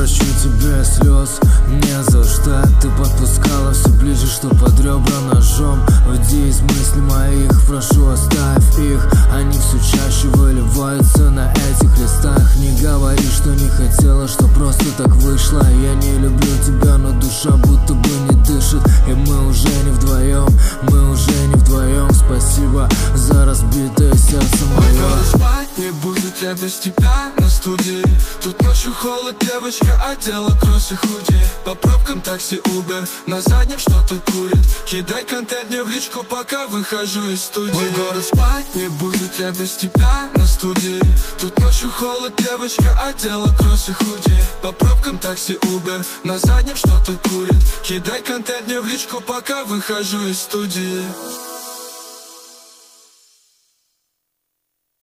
прощу тебе слез не за что. Ты подпускала все ближе, что под ребра ножом. Уйди из мыслей моих, прошу, оставь их. Они все чаще выливаются на этих листах. Не говори, что не хотела, что просто так вышло. Я не люблю тебя, но душа будто бы не дышит. И мы уже не вдвоем, мы уже не вдвоем. Спасибо за разбитое сердце мое. Спать не буду я без тебя на студии. Тут ночью холод, девочка, одела кроссы худи. По пробкам такси Uber, на заднем что-то курит. Кидай контент мне в личку, пока выхожу из студии. Мой город, спать не буду я без тебя на студии. Тут ночью холод, девочка, одела кроссы худи. По пробкам такси Uber, на заднем что-то курит. Кидай контент мне в личку, пока выхожу из студии.